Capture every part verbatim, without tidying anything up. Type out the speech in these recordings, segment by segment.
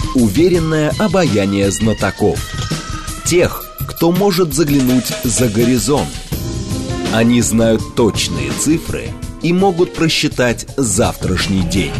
Уверенное обаяние знатоков. Тех, кто может заглянуть за горизонт. Они знают точные цифры и могут просчитать завтрашний день.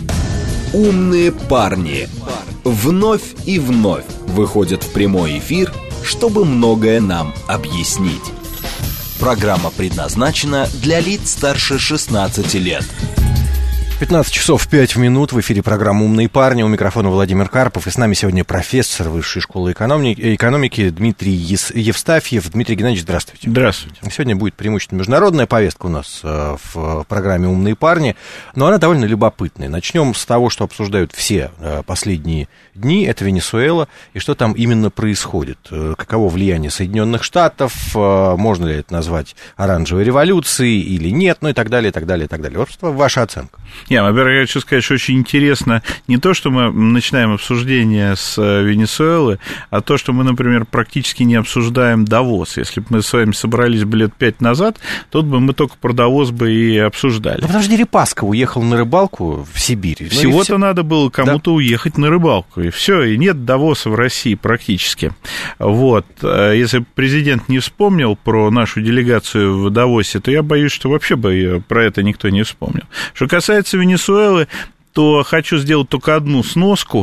Умные парни вновь и вновь выходят в прямой эфир, чтобы многое нам объяснить. Программа предназначена для лиц старше шестнадцати лет. пятнадцать часов пять минут, в эфире программа «Умные парни». У микрофона Владимир Карпов. И с нами сегодня профессор Высшей школы экономики, экономики Дмитрий Евстафьев. Дмитрий Геннадьевич, здравствуйте. Здравствуйте. Сегодня будет преимущественно международная повестка у нас в программе «Умные парни», но она довольно любопытная. Начнем с того, что обсуждают все последние дни. Это Венесуэла. И что там именно происходит? Каково влияние Соединенных Штатов? Можно ли это назвать оранжевой революцией или нет? Ну и так далее, и так далее, и так далее. Вот ваша оценка. Я, во-первых, я хочу сказать, что очень интересно не то, что мы начинаем обсуждение с Венесуэлы, а то, что мы, например, практически не обсуждаем Давос. Если бы мы с вами собрались бы лет пять назад, тут бы мы только про Давос бы и обсуждали. Ну, потому что Дерипаска уехал на рыбалку в Сибирь. Всего-то ну, все... надо было кому-то да. уехать на рыбалку, и все, и нет Давоса в России практически. Вот. Если президент не вспомнил про нашу делегацию в Давосе, то я боюсь, что вообще бы про это никто не вспомнил. Что касается Венесуэлы, то хочу сделать только одну сноску.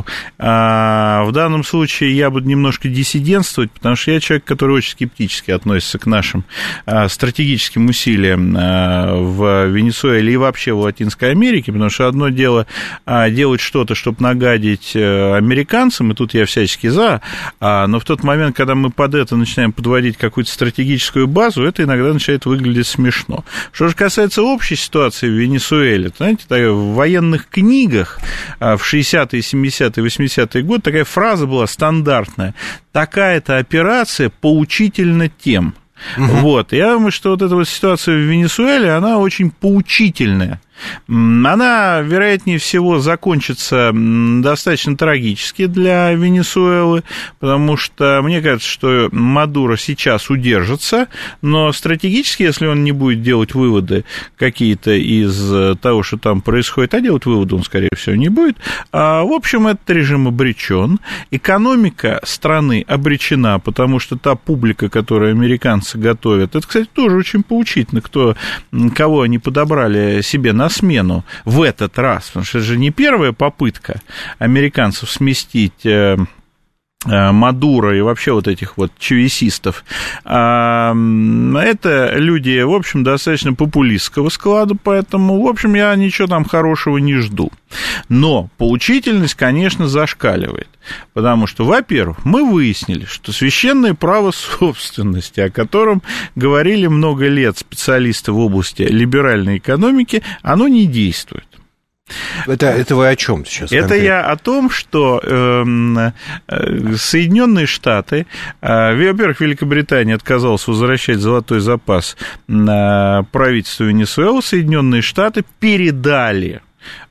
В данном случае я буду немножко диссидентствовать, потому что я человек, который очень скептически относится к нашим стратегическим усилиям в Венесуэле и вообще в Латинской Америке, потому что одно дело делать что-то, чтобы нагадить американцам, и тут я всячески за, но в тот момент, когда мы под это начинаем подводить какую-то стратегическую базу, это иногда начинает выглядеть смешно. Что же касается общей ситуации в Венесуэле, знаете, в военных книгах в шестидесятые, семидесятые, восьмидесятые годы такая фраза была стандартная: такая-то операция поучительна тем. Угу. Вот. Я думаю, что вот эта вот ситуация в Венесуэле, она очень поучительная. Она, вероятнее всего, закончится достаточно трагически для Венесуэлы, потому что мне кажется, что Мадуро сейчас удержится, но стратегически, если он не будет делать выводы какие-то из того, что там происходит, а делать выводы он, скорее всего, не будет, а, в общем, этот режим обречен. Экономика страны обречена, потому что та публика, которую американцы готовят, это, кстати, тоже очень поучительно, кто, кого они подобрали себе на смену в этот раз, потому что это же не первая попытка американцев сместить Мадуро и вообще вот этих вот чавесистов. Это люди, в общем, достаточно популистского склада, поэтому, в общем, я ничего там хорошего не жду. Но поучительность, конечно, зашкаливает, потому что, во-первых, мы выяснили, что священное право собственности, о котором говорили много лет специалисты в области либеральной экономики, оно не действует. Это, это вы о чем сейчас? Это конкретно? Я о том, что э, Соединенные Штаты, э, во-первых, Великобритания отказалась возвращать золотой запас на правительство Венесуэлы, Соединенные Штаты передали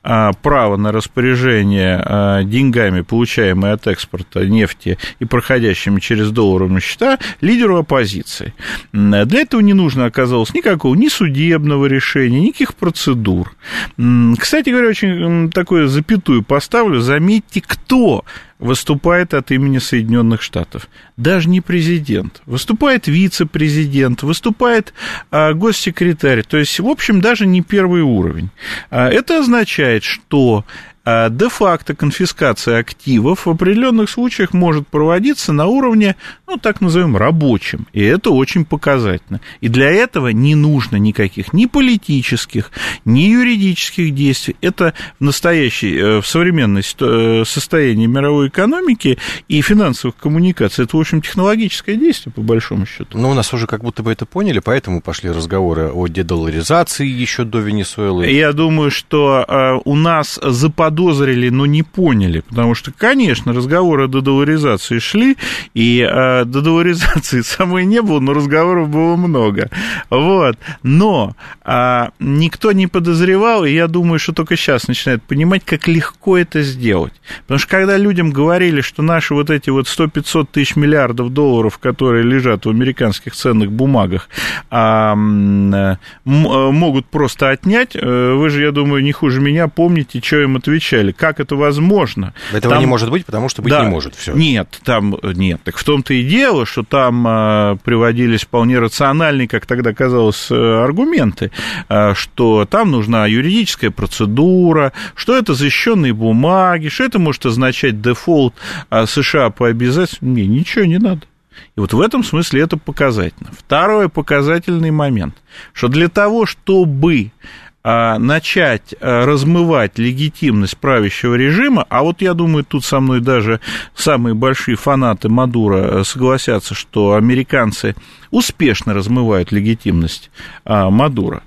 право на распоряжение деньгами, получаемые от экспорта нефти и проходящими через долларовые счета, лидеру оппозиции. Для этого не нужно оказалось никакого ни судебного решения, никаких процедур. Кстати говоря, очень такую запятую поставлю. Заметьте, кто выступает от имени Соединенных Штатов. Даже не президент. Выступает вице-президент, выступает а, госсекретарь. То есть, в общем, даже не первый уровень. А, это означает, что а, де-факто конфискация активов в определенных случаях может проводиться на уровне, ну, так назовем, рабочем. И это очень показательно. И для этого не нужно никаких ни политических, ни юридических действий. Это в настоящей, в современной состоянии мировой экономики и финансовых коммуникаций. Это, в общем, технологическое действие, по большому счету. Но у нас уже как будто бы это поняли, поэтому пошли разговоры о дедоларизации еще до Венесуэлы. Я думаю, что у нас заподозрили, но не поняли, потому что, конечно, разговоры о дедоларизации шли, и дедоларизации самой не было, но разговоров было много. Вот. Но а, никто не подозревал, и я думаю, что только сейчас начинают понимать, как легко это сделать. Потому что когда людям говорили, что наши вот эти вот сто-пятьсот тысяч миллиардов долларов, которые лежат в американских ценных бумагах, а, м- могут просто отнять, вы же, я думаю, не хуже меня помните, что им отвечали. изучали, как это возможно. Этого там... не может быть, потому что быть да, не может. Все. Нет, там нет. Так в том-то и дело, что там а, приводились вполне рациональные, как тогда казалось, аргументы, а, что там нужна юридическая процедура, что это защищенные бумаги, что это может означать дефолт а, США по обязательствам. Не, ничего не надо. И вот в этом смысле это показательно. Второй показательный момент, что для того, чтобы начать размывать легитимность правящего режима, а вот я думаю, тут со мной даже самые большие фанаты Мадуро согласятся, что американцы успешно размывают легитимность Мадуро.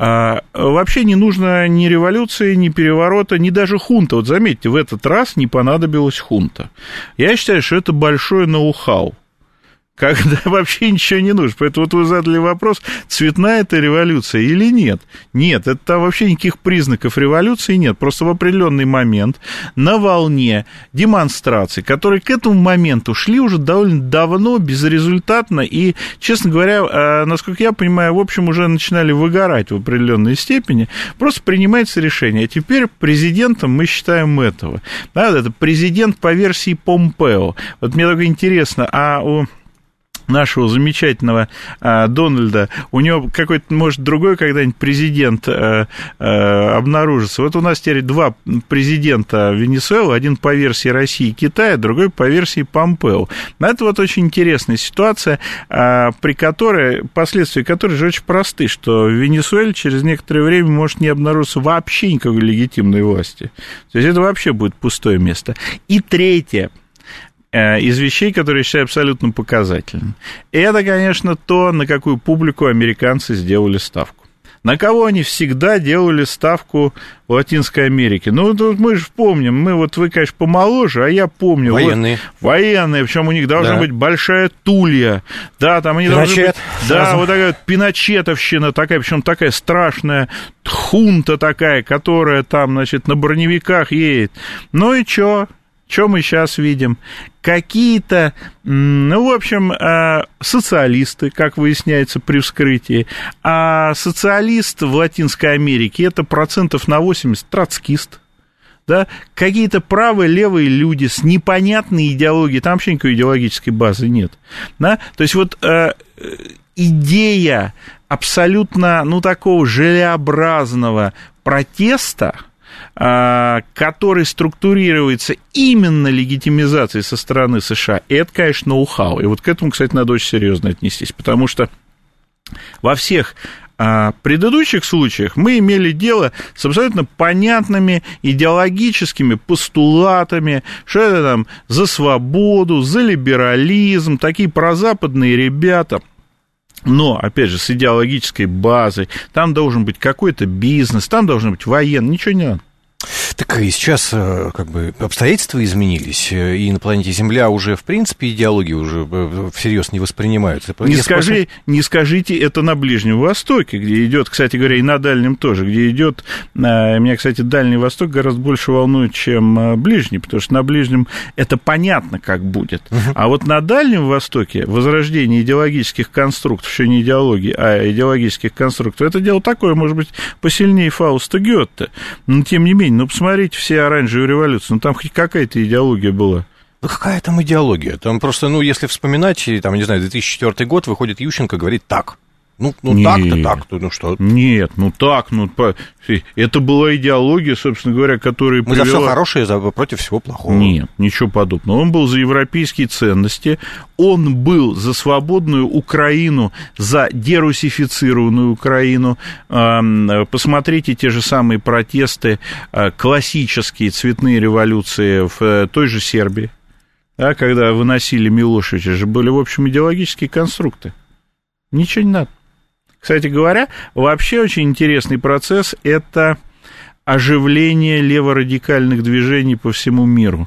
Вообще не нужно ни революции, ни переворота, ни даже хунта. Вот заметьте, в этот раз не понадобилась хунта. Я считаю, что это большое ноу-хау, когда вообще ничего не нужно. Поэтому вот вы задали вопрос, цветная это революция или нет. Нет, это там вообще никаких признаков революции нет. Просто в определенный момент на волне демонстраций, которые к этому моменту шли уже довольно давно, безрезультатно, и, честно говоря, насколько я понимаю, в общем, уже начинали выгорать в определенной степени, просто принимается решение. А теперь президентом мы считаем этого. Да, это президент по версии Помпео. Вот мне только интересно, а у нашего замечательного а, Дональда, у него какой-то, может, другой когда-нибудь президент а, а, обнаружится. Вот у нас теперь два президента Венесуэлы, один по версии России и Китая, другой по версии Помпео. Это вот очень интересная ситуация, а, при которой, последствия которой же очень просты, что в Венесуэле через некоторое время может не обнаружиться вообще никакой легитимной власти. То есть это вообще будет пустое место. И третье из вещей, которые я считаю абсолютно показательными. Это, конечно, то, на какую публику американцы сделали ставку. На кого они всегда делали ставку в Латинской Америке? Ну, тут мы же помним, мы вот, вы, конечно, помоложе, а я помню. Военные. Вот, военные, причем у них должна да. быть большая тулья. Да, там они Пиночет. должны быть... Да, Сразу. вот такая вот пиночетовщина такая, причем такая страшная хунта такая, которая там, значит, на броневиках едет. Ну и чё? Что мы сейчас видим? Какие-то, ну, в общем, социалисты, как выясняется при вскрытии, а социалист в Латинской Америке – это процентов на восемьдесят троцкист. Да? Какие-то правые, левые люди с непонятной идеологией, там вообще никакой идеологической базы нет. Да? То есть вот э, идея абсолютно, ну, такого желеобразного протеста, который структурируется именно легитимизацией со стороны США, это, конечно, ноу-хау. И вот к этому, кстати, надо очень серьезно отнестись, потому что во всех предыдущих случаях мы имели дело с абсолютно понятными идеологическими постулатами, что это там за свободу, за либерализм, такие прозападные ребята. Но, опять же, с идеологической базой, там должен быть какой-то бизнес, там должен быть военный, ничего не надо. Так и сейчас как бы обстоятельства изменились, и на планете Земля уже, в принципе, идеологии уже всерьез не воспринимаются. Не, скажи, не скажите это на Ближнем Востоке, где идет, кстати говоря, и на Дальнем тоже, где идет, меня, кстати, Дальний Восток гораздо больше волнует, чем Ближний, потому что на Ближнем это понятно, как будет. Uh-huh. А вот на Дальнем Востоке возрождение идеологических конструктов, еще не идеологии, а идеологических конструктов, это дело такое, может быть, посильнее Фауста Гёте, но тем не менее, ну, посмотрите все оранжевые революции, ну, там хоть какая-то идеология была. Ну, какая там идеология? Там просто, ну, если вспоминать, там, не знаю, две тысячи четвёртый год, выходит Ющенко, говорит так. Ну, ну так-то, так-то, ну что? Нет, ну так, ну... Это была идеология, собственно говоря, которая Мы привела... за все хорошее, за против всего плохого. Нет, ничего подобного. Он был за европейские ценности, он был за свободную Украину, за дерусифицированную Украину. Посмотрите те же самые протесты, классические цветные революции в той же Сербии, да, когда выносили Милошевича, же были, в общем, идеологические конструкты. Ничего не надо. Кстати говоря, вообще очень интересный процесс – это оживление леворадикальных движений по всему миру.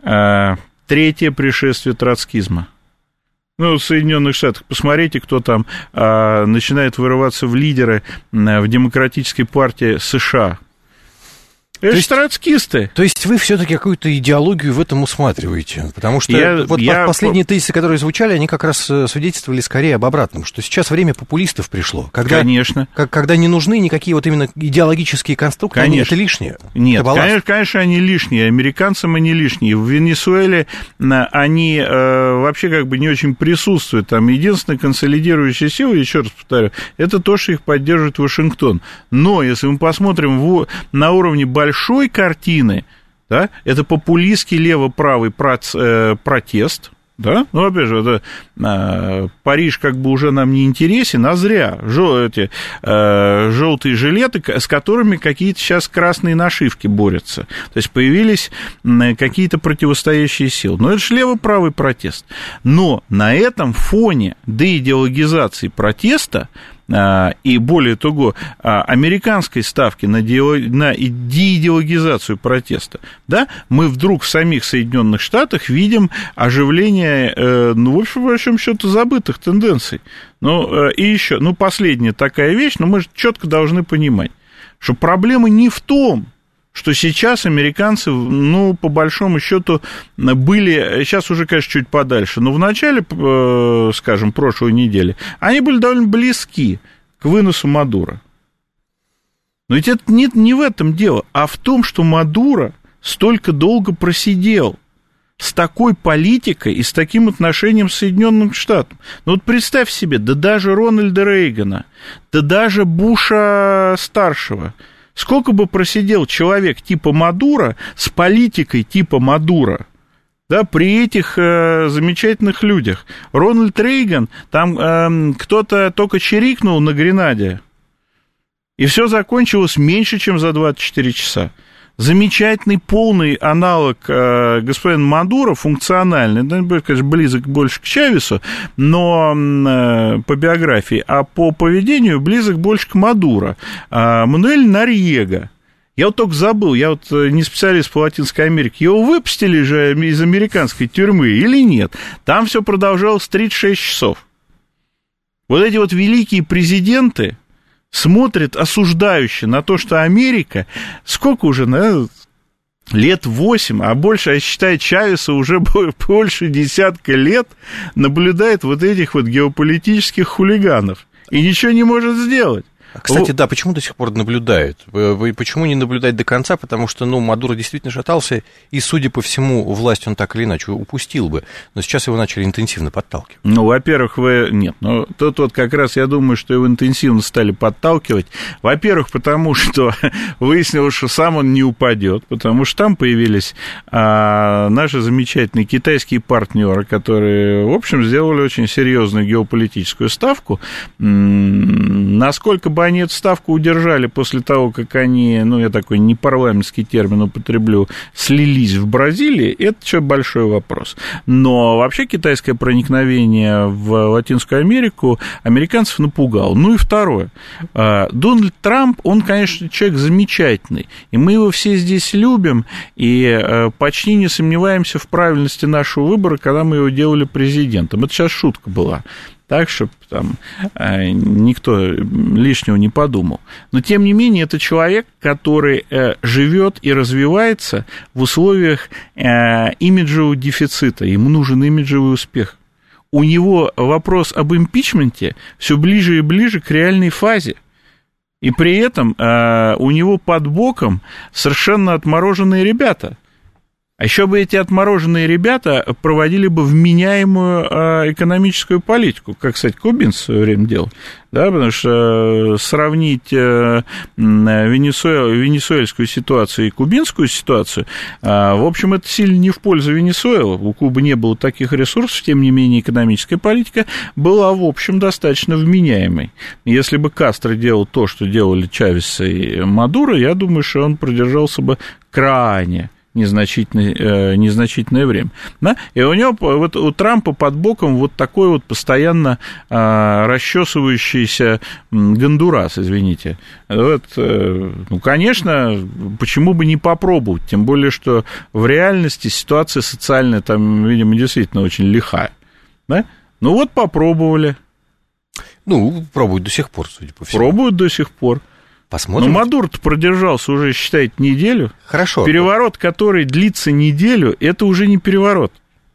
Третье пришествие троцкизма. Ну, в Соединенных Штатах, посмотрите, кто там а, начинает вырываться в лидеры в Демократической партии США. Это то есть, троцкисты. То есть вы все-таки какую-то идеологию в этом усматриваете? Потому что я, вот я... последние тезисы, которые звучали, они как раз свидетельствовали скорее об обратном, что сейчас время популистов пришло. Когда, конечно. Как, когда не нужны никакие вот именно идеологические конструкты, они, это лишнее. Нет, конечно, конечно, они лишние. Американцам они лишние. В Венесуэле они э, вообще как бы не очень присутствуют. Там единственная консолидирующая сила, еще раз повторю, это то, что их поддерживает Вашингтон. Но если мы посмотрим в, на уровне большой большой картины, да, это популистский лево-правый протест, да, ну, опять же, это, э, Париж как бы уже нам не интересен, а зря, Жел, эти, э, желтые жилеты, с которыми какие-то сейчас красные нашивки борются, то есть появились какие-то противостоящие силы, но это же лево-правый протест, но на этом фоне деидеологизации протеста и более того, американской ставки на деидеологизацию протеста, да, мы вдруг в самих Соединенных Штатах видим оживление, ну, в общем, в большом счету, забытых тенденций. Ну, и еще, ну, последняя такая вещь, но мы же четко должны понимать, что проблема не в том, что сейчас американцы, ну, по большому счету, были, сейчас уже, конечно, чуть подальше, но в начале, скажем, прошлой недели, они были довольно близки к выносу Мадуро. Но ведь это не, не в этом дело, а в том, что Мадуро столько долго просидел с такой политикой и с таким отношением к Соединенным Штатам. Ну, вот представь себе, да даже Рональда Рейгана, да даже Буша-старшего, сколько бы просидел человек типа Мадуро с политикой типа Мадуро, да, при этих э, замечательных людях. Рональд Рейган, там э, кто-то только чирикнул на Гренаде, и все закончилось меньше, чем за двадцать четыре часа. Замечательный полный аналог э, господина Мадуро, функциональный, да, конечно, близок больше к Чавесу, но э, по биографии, а по поведению близок больше к Мадуро. Э, Мануэль Норьего. Я вот только забыл, я вот не специалист по Латинской Америке, его выпустили же из американской тюрьмы или нет? Там все продолжалось тридцать шесть часов. Вот эти вот великие президенты смотрят осуждающе на то, что Америка, сколько уже, наверное, лет восемь, а больше, а считай, Чавеса уже больше десятка лет наблюдает вот этих вот геополитических хулиганов и ничего не может сделать. Кстати, да, почему до сих пор наблюдают? Почему не наблюдать до конца? Потому что, ну, Мадуро действительно шатался, и, судя по всему, власть он так или иначе упустил бы. Но сейчас его начали интенсивно подталкивать. Ну, во-первых, вы... Нет, ну, тут вот как раз я думаю, что его интенсивно стали подталкивать. Во-первых, потому что выяснилось, что сам он не упадет, потому что там появились а, наши замечательные китайские партнеры, которые, в общем, сделали очень серьезную геополитическую ставку. Насколько бы они эту ставку удержали после того, как они, ну, я такой непарламентский термин употреблю, слились в Бразилии, это еще большой вопрос. Но вообще китайское проникновение в Латинскую Америку американцев напугало. Ну и второе. Дональд Трамп, он, конечно, человек замечательный, и мы его все здесь любим, и почти не сомневаемся в правильности нашего выбора, когда мы его делали президентом. Это сейчас шутка была. Так, чтобы там э, никто лишнего не подумал. Но, тем не менее, это человек, который э, живет и развивается в условиях э, имиджевого дефицита. Ему нужен имиджевый успех. У него вопрос об импичменте все ближе и ближе к реальной фазе. И при этом э, у него под боком совершенно отмороженные ребята. А еще бы эти отмороженные ребята проводили бы вменяемую э, экономическую политику, как, кстати, кубинцы в свое время делал, да, потому что сравнить э, Венесуэл, венесуэльскую ситуацию и кубинскую ситуацию, э, в общем, это сильно не в пользу Венесуэлы. У Кубы не было таких ресурсов, тем не менее, экономическая политика была, в общем, достаточно вменяемой. Если бы Кастро делал то, что делали Чавес и Мадуро, я думаю, что он продержался бы крайне незначительное, э, незначительное время. Да? И у него, вот, у Трампа под боком вот такой вот постоянно э, расчесывающийся гондурас, извините. Вот, э, ну, конечно, почему бы не попробовать, тем более, что в реальности ситуация социальная там, видимо, действительно очень лихая. Да? Ну вот попробовали. Ну, пробуют до сих пор, судя по всему. Пробуют до сих пор. Посмотрим. Но Мадуро-то продержался уже, считайте, неделю. Хорошо. Переворот, который длится неделю, это уже не переворот.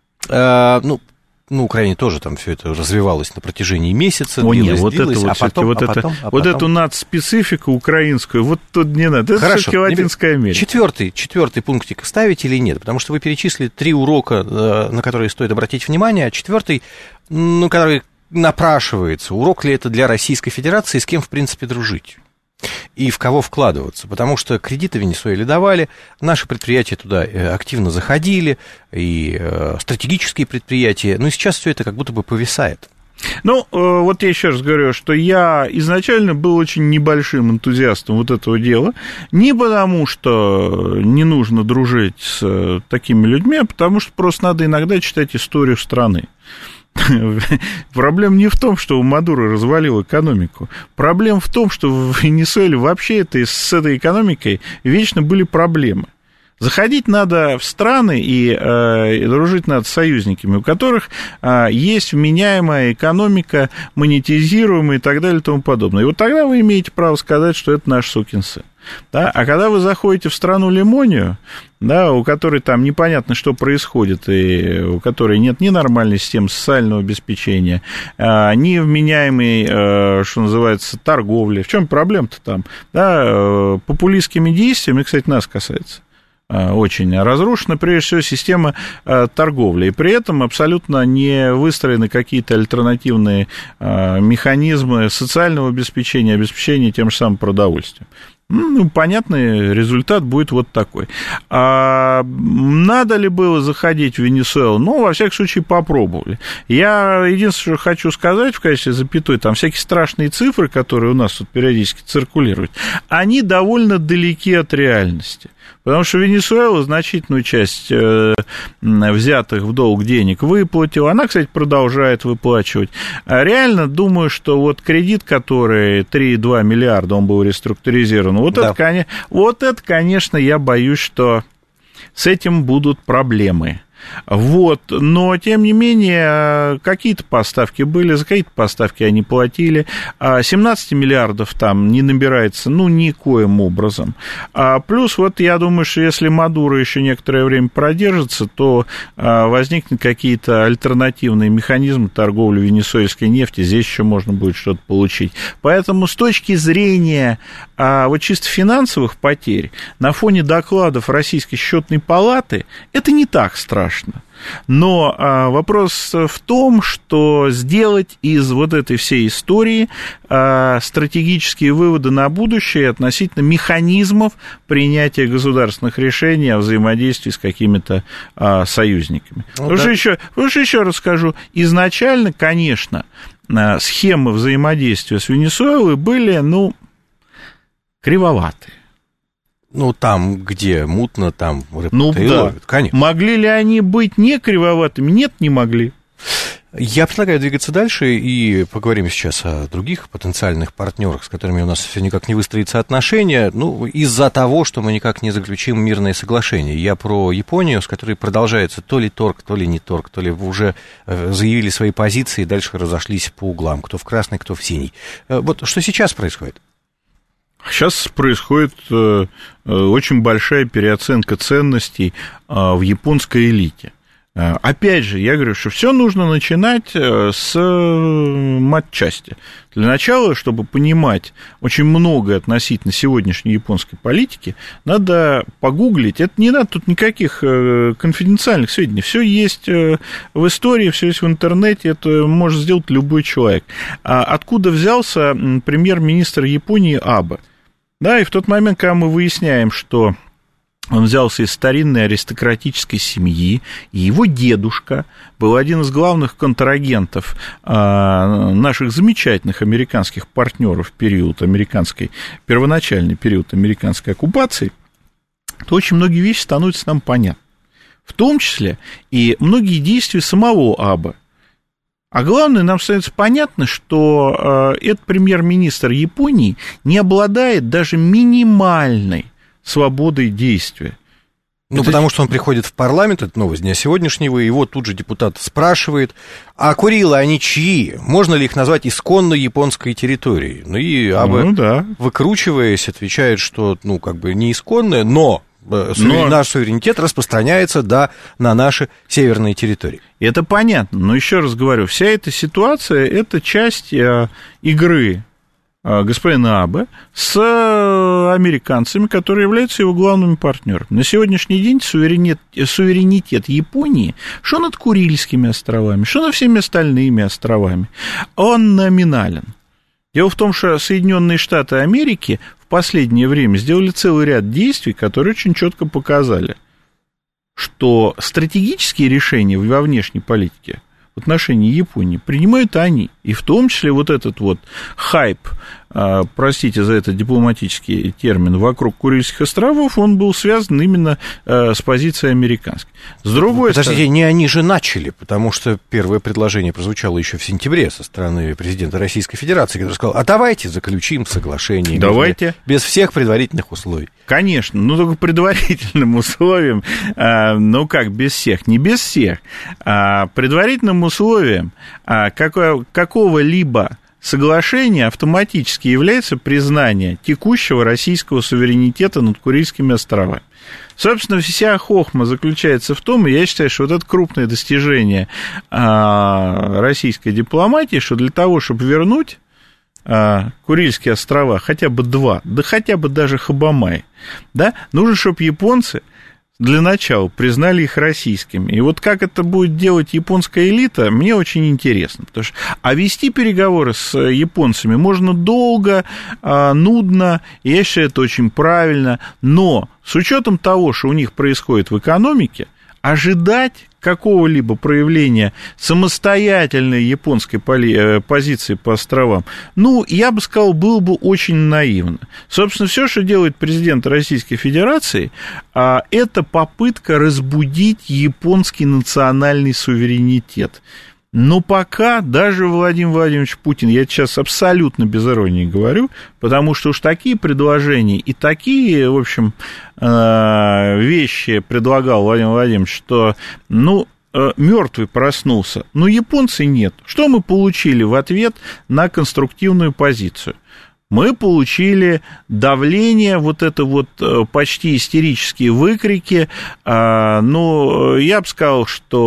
А, ну, на Украине тоже там все это развивалось на протяжении месяца. О, длилось, нет, вот длилось, это вот, а потом, вот, а это, потом, а вот потом... эту нацспецифику украинскую, вот тут не надо. Это Хорошо. все-таки Латинская Америка. Четвертый, четвертый пунктик ставить или нет? Потому что вы перечислили три урока, на которые стоит обратить внимание, а четвертый, ну, который напрашивается, урок ли это для Российской Федерации, с кем, в принципе, дружить? И в кого вкладываться, потому что кредиты Венесуэле давали, наши предприятия туда активно заходили, и стратегические предприятия, но сейчас все это как будто бы повисает. Ну, вот я еще раз говорю, что я изначально был очень небольшим энтузиастом вот этого дела, не потому что не нужно дружить с такими людьми, а потому что просто надо иногда читать историю страны. Проблема не в том, что Мадуро развалил экономику. Проблема в том, что в Венесуэле вообще это, с этой экономикой вечно были проблемы. Заходить надо в страны и, э, и дружить надо с союзниками, у которых э, есть вменяемая экономика, монетизируемая и так далее и тому подобное. И вот тогда вы имеете право сказать, что это наш сукин сын. Да? А когда вы заходите в страну Лимонию, да, у которой там непонятно, что происходит, и у которой нет ни нормальной системы социального обеспечения, ни вменяемой, что называется, торговли. В чем проблема-то там? Да, популистскими действиями, кстати, нас касается, очень разрушена, прежде всего, система торговли. И при этом абсолютно не выстроены какие-то альтернативные механизмы социального обеспечения, обеспечения тем же самым продовольствием. Ну, понятный результат будет вот такой. А надо ли было заходить в Венесуэлу? Ну, во всяком случае, попробовали. Я единственное, что хочу сказать в качестве запятой, там всякие страшные цифры, которые у нас тут периодически циркулируют, они довольно далеки от реальности. Потому что Венесуэла значительную часть э, взятых в долг денег выплатила. Она, кстати, продолжает выплачивать. А реально думаю, что вот кредит, который три целых два миллиарда, он был реструктуризирован, вот, да. это, вот это, конечно, я боюсь, что с этим будут проблемы. Вот, но, тем не менее, какие-то поставки были, за какие-то поставки они платили, семнадцать миллиардов там не набирается, ну, никоим образом, а плюс, вот, я думаю, что если Мадуро еще некоторое время продержится, то возникнут какие-то альтернативные механизмы торговли венесуэльской нефти, здесь еще можно будет что-то получить, поэтому с точки зрения вот чисто финансовых потерь, на фоне докладов Российской счетной палаты, это не так страшно. Но а, вопрос в том, что сделать из вот этой всей истории а, стратегические выводы на будущее относительно механизмов принятия государственных решений о взаимодействии с какими-то а, союзниками. Ну, потому, да. что еще, потому что еще раз скажу, изначально, конечно, схемы взаимодействия с Венесуэлой были, ну, кривоватые. Ну, там, где мутно, там рыбку-то ну, и да. ловят, конечно. Могли ли они быть не кривоватыми? Нет, не могли. Я предлагаю двигаться дальше и поговорим сейчас о других потенциальных партнерах, с которыми у нас все никак не выстроится отношения, ну, из-за того, что мы никак не заключим мирное соглашение. Я про Японию, с которой продолжается то ли торг, то ли не торг, то ли уже заявили свои позиции и дальше разошлись по углам, кто в красный, кто в синий. Вот что сейчас происходит? Сейчас происходит э, очень большая переоценка ценностей э, в японской элите. Э, опять же, я говорю, что все нужно начинать э, с матчасти. Для начала, чтобы понимать очень многое относительно сегодняшней японской политики, надо погуглить. Это не надо тут никаких э, конфиденциальных сведений. Все есть э, в истории, все есть в интернете, это может сделать любой человек. А откуда взялся премьер-министр Японии Абе? Да, и в тот момент, когда мы выясняем, что он взялся из старинной аристократической семьи, и его дедушка был один из главных контрагентов а, наших замечательных американских партнеров в период американской, первоначальный период американской оккупации, то очень многие вещи становятся нам понятны. В том числе и многие действия самого Абе. А главное, нам становится понятно, что э, этот премьер-министр Японии не обладает даже минимальной свободой действия. Ну, это... потому что он приходит в парламент, это новость дня сегодняшнего, и его тут же депутат спрашивает, а Курилы, они чьи? Можно ли их назвать исконной японской территорией? Ну, и Абе, ну, да. выкручиваясь, отвечает, что, ну, как бы не исконная, но, но... наш суверенитет распространяется, да, на наши северные территории. Это понятно, но еще раз говорю, вся эта ситуация, это часть э, игры господина Абе с американцами, которые являются его главными партнерами. На сегодняшний день суверенитет, суверенитет Японии, что над Курильскими островами, что над всеми остальными островами, он номинален. Дело в том, что Соединенные Штаты Америки в последнее время сделали целый ряд действий, которые очень четко показали, что стратегические решения во внешней политике в отношении Японии принимают они. И в том числе вот этот вот хайп, простите за этот дипломатический термин, вокруг Курильских островов, он был связан именно с позицией американской. С другой Подождите, стороны... не они же начали, потому что первое предложение прозвучало еще в сентябре со стороны президента Российской Федерации, который сказал, а давайте заключим соглашение. Давайте. Без, без всех предварительных условий. Конечно, ну только предварительным условием, ну как без всех, не без всех, а предварительным условием какое, какого-либо соглашение автоматически является признание текущего российского суверенитета над Курильскими островами. Собственно, вся хохма заключается в том, и я считаю, что вот это крупное достижение российской дипломатии, что для того, чтобы вернуть Курильские острова, хотя бы два, да хотя бы даже Хабамай, да, нужно, чтобы японцы для начала признали их российскими. И вот как это будет делать японская элита, мне очень интересно. Потому что, а вести переговоры с японцами можно долго, нудно, и я считаю, это очень правильно, но с учетом того, что у них происходит в экономике, ожидать какого-либо проявления самостоятельной японской поли- позиции по островам, ну, я бы сказал, было бы очень наивно. Собственно, все, что делает президент Российской Федерации, это попытка разбудить японский национальный суверенитет. Но пока даже Владимир Владимирович Путин, я сейчас абсолютно без иронии говорю, потому что уж такие предложения и такие, в общем, вещи предлагал Владимир Владимирович, что, ну, мертвый проснулся, но японцы нет. Что мы получили в ответ на конструктивную позицию? Мы получили давление, вот это вот почти истерические выкрики. Ну, я бы сказал,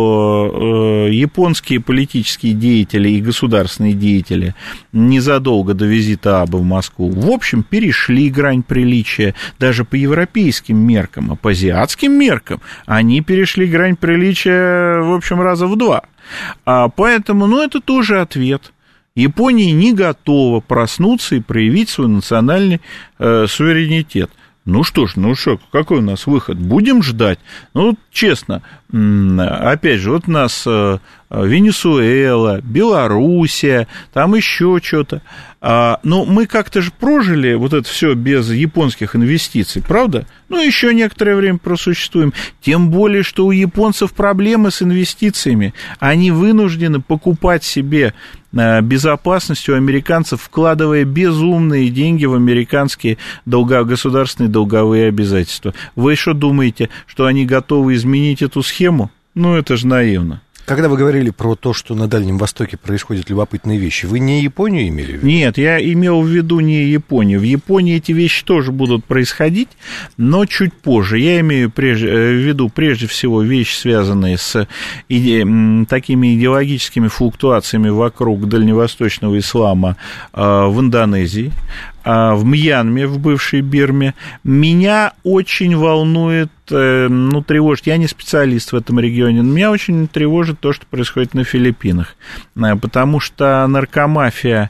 что японские политические деятели и государственные деятели незадолго до визита Абе в Москву, в общем, перешли грань приличия даже по европейским меркам, а по азиатским меркам они перешли грань приличия, в общем, раза в два. Поэтому, ну, это тоже ответ. Япония не готова проснуться и проявить свой национальный э, суверенитет. Ну что ж, ну что, какой у нас выход? Будем ждать. Ну, честно, опять же, вот у нас э, Венесуэла, Белоруссия, там еще что-то. А, но мы как-то же прожили вот это все без японских инвестиций, правда? Ну, еще некоторое время просуществуем. Тем более, что у японцев проблемы с инвестициями. Они вынуждены покупать себе безопасность у американцев, вкладывая безумные деньги в американские долго, государственные долговые обязательства. Вы что думаете, что они готовы изменить эту схему? Ну, это же наивно. Когда вы говорили про то, что на Дальнем Востоке происходят любопытные вещи, вы не Японию имели в виду? Нет, я имел в виду не Японию. В Японии эти вещи тоже будут происходить, но чуть позже. Я имею прежде, в виду прежде всего вещи, связанные с иде... такими идеологическими флуктуациями вокруг дальневосточного ислама в Индонезии, в Мьянме, в бывшей Бирме. Меня очень волнует, ну, тревожит, я не специалист в этом регионе, но меня очень тревожит то, что происходит на Филиппинах, потому что наркомафия,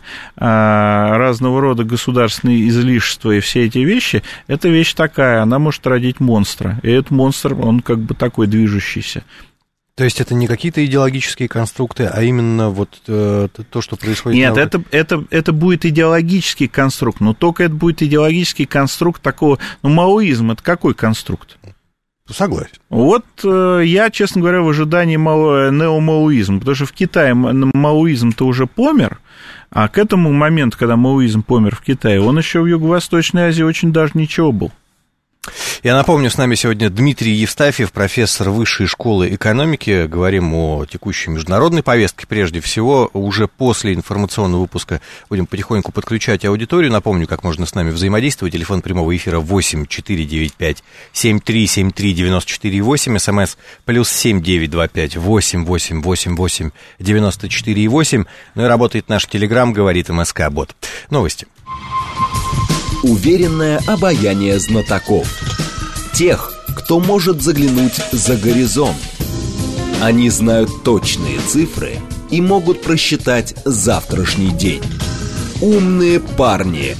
разного рода государственные излишества и все эти вещи, это вещь такая, она может родить монстра, и этот монстр, он как бы такой движущийся. То есть это не какие-то идеологические конструкты, а именно вот э, то, что происходит... Нет, на... это, это, это будет идеологический конструкт, но только это будет идеологический конструкт такого... Ну, маоизм — это какой конструкт? Согласен. Вот э, я, честно говоря, в ожидании мао... неомаоизма, потому что в Китае маоизм-то уже помер, а к этому моменту, когда маоизм помер в Китае, он еще в Юго-Восточной Азии очень даже ничего был. Я напомню, с нами сегодня Дмитрий Евстафьев, профессор Высшей школы экономики. Говорим о текущей международной повестке. Прежде всего, уже после информационного выпуска будем потихоньку подключать аудиторию. Напомню, как можно с нами взаимодействовать. Телефон прямого эфира восемь четыре девять пять семь три семь три девять четыре восемь. СМС плюс семь девять два пять восемь восемь восемь восемь девяносто четыре восемь. Ну и работает наш телеграм, говорит МСК-бот. Новости. Уверенное обаяние знатоков. Тех, кто может заглянуть за горизонт. Они знают точные цифры и могут просчитать завтрашний день. Умные парни.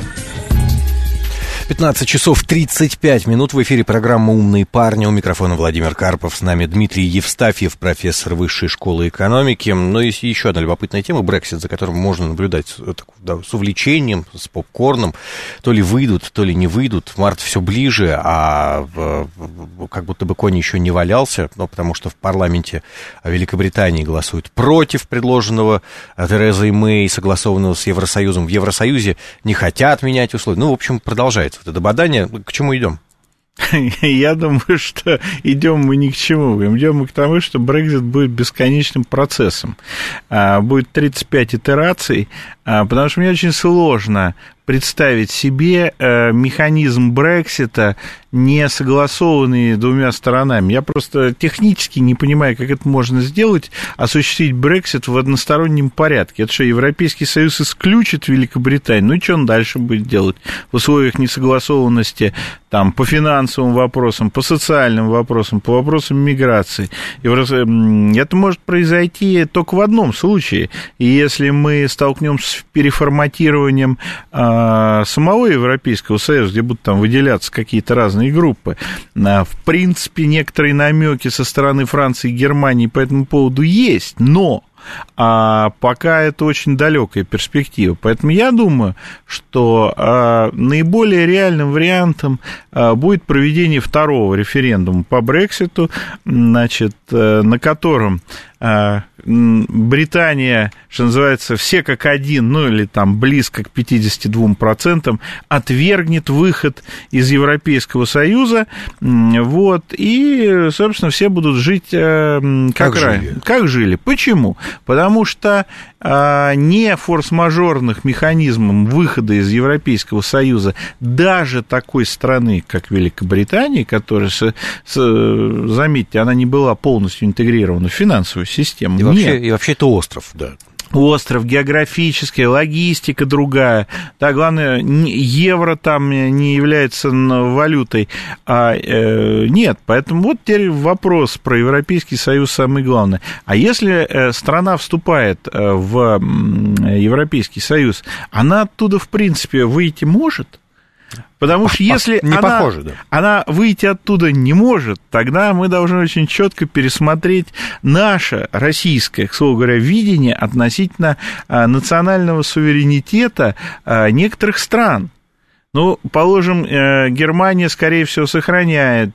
пятнадцать часов тридцать пять минут. В эфире программа «Умные парни». У микрофона Владимир Карпов. С нами Дмитрий Евстафьев, профессор Высшей школы экономики. Но есть еще одна любопытная тема — Брексит, за которым можно наблюдать с, да, с увлечением, с попкорном. То ли выйдут, то ли не выйдут. Март все ближе, а как будто бы конь еще не валялся, ну, потому что в парламенте Великобритании голосуют против предложенного Терезой Мэй, согласованного с Евросоюзом. В Евросоюзе не хотят менять условия. Ну, в общем, продолжается вот это бадание. К чему идем? Я думаю, что идем мы ни к чему. Идем мы к тому, что Брексит будет бесконечным процессом. Будет тридцать пять итераций, потому что мне очень сложно представить себе механизм Брексита, не согласованный двумя сторонами. Я просто технически не понимаю, как это можно сделать, осуществить Брексит в одностороннем порядке. Это что, Европейский Союз исключит Великобританию? Ну и что он дальше будет делать в условиях несогласованности там, по финансовым вопросам, по социальным вопросам, по вопросам миграции? Это может произойти только в одном случае. И если мы столкнемся с переформатированием самого Европейского Союза, где будут там выделяться какие-то разные группы. В принципе, некоторые намеки со стороны Франции и Германии по этому поводу есть, но а пока это очень далекая перспектива. Поэтому я думаю, что а, наиболее реальным вариантом а, будет проведение второго референдума по Брекситу, значит, а, на котором а, Британия, что называется, все как один, ну или там близко к пятьдесят два процента, отвергнет выход из Европейского Союза, вот, и, собственно, все будут жить а, как, как, жили. как жили. Почему? Потому что а, не форс-мажорных механизмов выхода из Европейского Союза даже такой страны, как Великобритания, которая, с, с, заметьте, она не была полностью интегрирована в финансовую систему. И вообще, и вообще это остров, да. Остров, географическая, логистика другая. Да, главное, евро там не является валютой. А, э, нет, поэтому вот теперь вопрос про Европейский Союз самый главный. А если страна вступает в Европейский Союз, она оттуда, в принципе, выйти может? Потому что если не она, похоже, да. она выйти оттуда не может, тогда мы должны очень четко пересмотреть наше российское, к слову говоря, видение относительно национального суверенитета некоторых стран. Ну, положим, Германия, скорее всего, сохраняет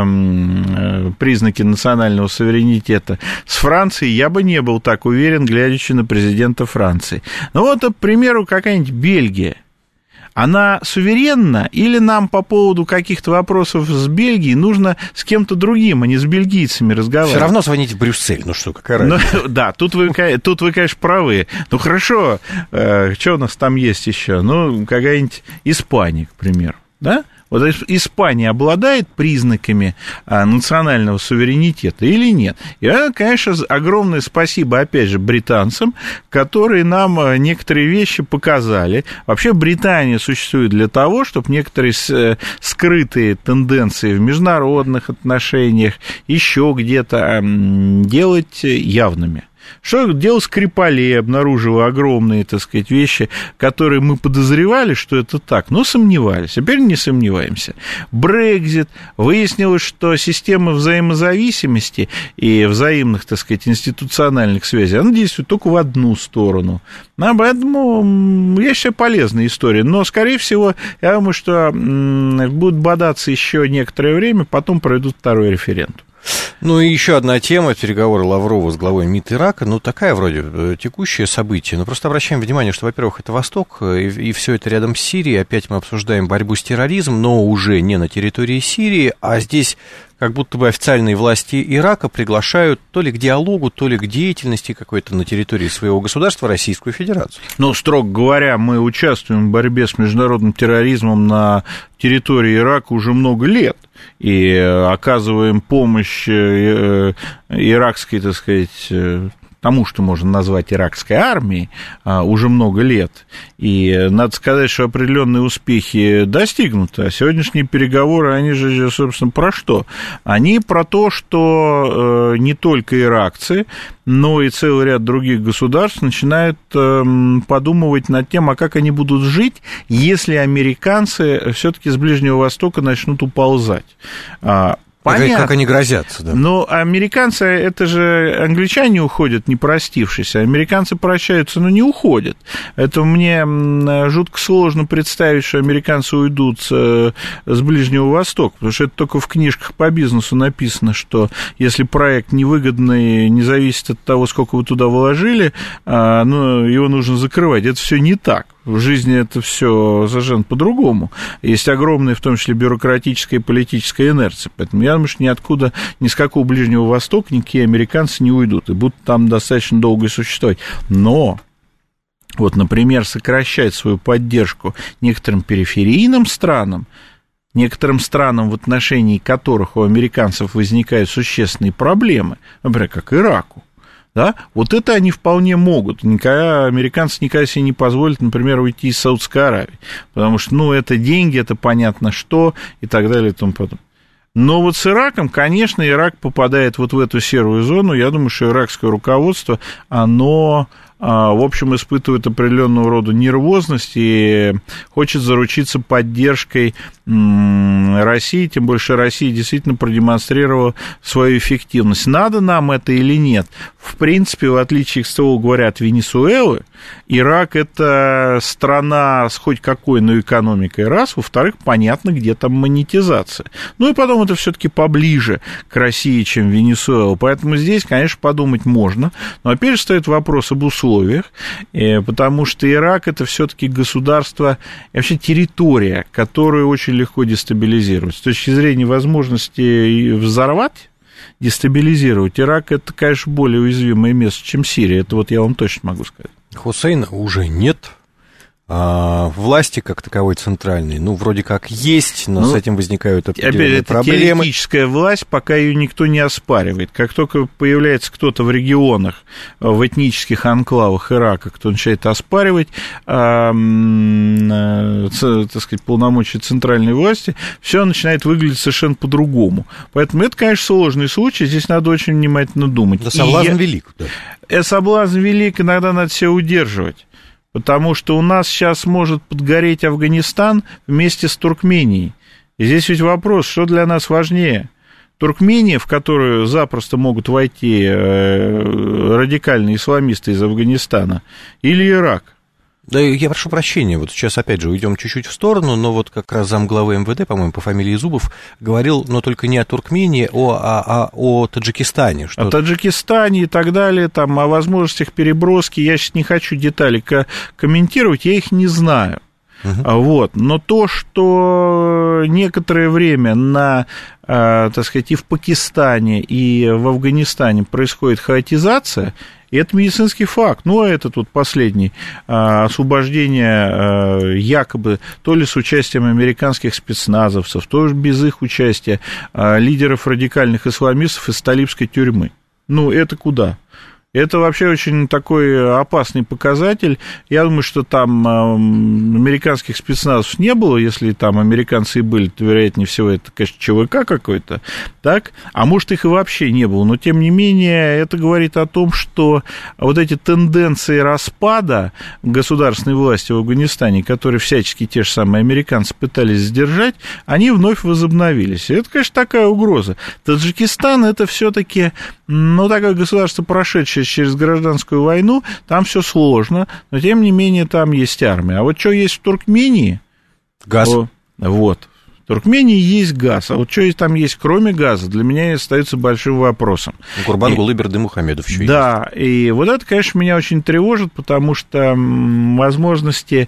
признаки национального суверенитета. С Францией я бы не был так уверен, глядя на президента Франции. Ну, вот, к примеру, какая-нибудь Бельгия. Она суверенна, или нам по поводу каких-то вопросов с Бельгией нужно с кем-то другим, а не с бельгийцами разговаривать? Все равно звоните в Брюссель, ну что, какая разница? Ну, да, тут вы, тут вы, конечно, правы. Ну, хорошо, э, что у нас там есть еще? Ну, какая-нибудь Испания, к примеру, да? Вот Испания обладает признаками национального суверенитета или нет? И, конечно, огромное спасибо, опять же, британцам, которые нам некоторые вещи показали. Вообще, Британия существует для того, чтобы некоторые скрытые тенденции в международных отношениях, еще где-то делать явными. Что делал Скрипалей, обнаруживая огромные, так сказать, вещи, которые мы подозревали, что это так, но сомневались. Теперь не сомневаемся. Брексит. Выяснилось, что система взаимозависимости и взаимных, так сказать, институциональных связей, она действует только в одну сторону. А поэтому, я считаю, полезная история. Но, скорее всего, я думаю, что будут бодаться еще некоторое время, потом проведут второй референдум. Ну и еще одна тема, переговоры Лаврова с главой МИД Ирака, ну такая вроде текущее событие, но просто обращаем внимание, что, во-первых, это Восток, и, и все это рядом с Сирией, опять мы обсуждаем борьбу с терроризмом, но уже не на территории Сирии, а здесь как будто бы официальные власти Ирака приглашают то ли к диалогу, то ли к деятельности какой-то на территории своего государства Российскую Федерацию. Ну, строго говоря, мы участвуем в борьбе с международным терроризмом на территории Ирака уже много лет и оказываем помощь иракской, так сказать, тому, что можно назвать иракской армией, уже много лет. И надо сказать, что определенные успехи достигнуты. А сегодняшние переговоры, они же, собственно, про что? Они про то, что не только иракцы, но и целый ряд других государств начинают подумывать над тем, а как они будут жить, если американцы все-таки с Ближнего Востока начнут уползать. Понятно. Как они грозятся, да. Но американцы, это же англичане уходят, не простившись, а американцы прощаются, но не уходят. Это мне жутко сложно представить, что американцы уйдут с, с Ближнего Востока, потому что это только в книжках по бизнесу написано, что если проект невыгодный, не зависит от того, сколько вы туда вложили, ну, его нужно закрывать. Это все не так. В жизни это все совершенно по-другому. Есть огромная, в том числе, бюрократическая и политическая инерция. Поэтому я думаю, что ниоткуда, ни с какого Ближнего Востока никакие американцы не уйдут и будут там достаточно долго существовать. Но вот, например, сокращать свою поддержку некоторым периферийным странам, некоторым странам, в отношении которых у американцев возникают существенные проблемы, например, как Ираку, да, вот это они вполне могут. Никогда, американцы никогда себе не позволят, например, уйти из Саудовской Аравии, потому что, ну, это деньги, это понятно что, и так далее, и тому подобное. Но вот с Ираком, конечно, Ирак попадает вот в эту серую зону. Я думаю, что иракское руководство, оно, в общем, испытывает определенного рода нервозность и хочет заручиться поддержкой России, тем больше Россия действительно продемонстрировала свою эффективность. Надо нам это или нет? В принципе, в отличие, к тому, говоря, от Венесуэлы, Ирак – это страна с хоть какой, но экономикой, раз. Во-вторых, понятно, где там монетизация. Ну и потом это все-таки поближе к России, чем Венесуэла. Поэтому здесь, конечно, подумать можно. Но опять же стоит вопрос об условиях, потому что Ирак – это все-таки государство, вообще территория, которую очень легко дестабилизировать. С точки зрения возможности взорвать, дестабилизировать, Ирак – это, конечно, более уязвимое место, чем Сирия. Это вот я вам точно могу сказать. Хусейна уже нет. А, власти как таковой центральной, ну, вроде как есть, но ну, с этим возникают определенные опять, проблемы. Это теоретическая власть, пока ее никто не оспаривает. Как только появляется кто-то в регионах, в этнических анклавах Ирака, кто начинает оспаривать, а, а, так сказать, полномочия центральной власти, все начинает выглядеть совершенно по-другому. Поэтому это, конечно, сложный случай, здесь надо очень внимательно думать. Да, соблазн я... велик. Да. Соблазн велик, иногда надо себя удерживать. Потому что у нас сейчас может подгореть Афганистан вместе с Туркменией. И здесь ведь вопрос, что для нас важнее? Туркмения, в которую запросто могут войти радикальные исламисты из Афганистана, или Ирак? Да, я прошу прощения, вот сейчас, опять же, уйдем чуть-чуть в сторону, но вот как раз замглавы эм вэ дэ, по-моему, по фамилии Зубов, говорил, но только не о Туркмении, о, а, а о Таджикистане. Что... О Таджикистане и так далее, там, о возможностях переброски, я сейчас не хочу детали комментировать, я их не знаю. Uh-huh. Вот. Но то, что некоторое время на, так сказать, и в Пакистане, и в Афганистане происходит хаотизация, это медицинский факт. Ну, а это тут последний освобождение якобы то ли с участием американских спецназовцев, то ли без их участия лидеров радикальных исламистов из талибской тюрьмы. Ну, это куда? Это вообще очень такой опасный показатель. Я думаю, что там американских спецназов не было. Если там американцы и были, то, вероятнее всего, это, конечно, ЧВК какой-то, так? А может, их и вообще не было. Но, тем не менее, это говорит о том, что вот эти тенденции распада государственной власти в Афганистане, которые всячески те же самые американцы пытались сдержать, они вновь возобновились. И это, конечно, такая угроза. Таджикистан – это все-таки, ну, такое государство, прошедшее через гражданскую войну, там все сложно, но, тем не менее, там есть армия. А вот что есть в Туркмении? Газ. То, вот. В Туркмении есть газ, а вот что там есть кроме газа, для меня остается большим вопросом. Гурбангулы Бердымухамедов еще да, есть. Да, и вот это, конечно, меня очень тревожит, потому что возможности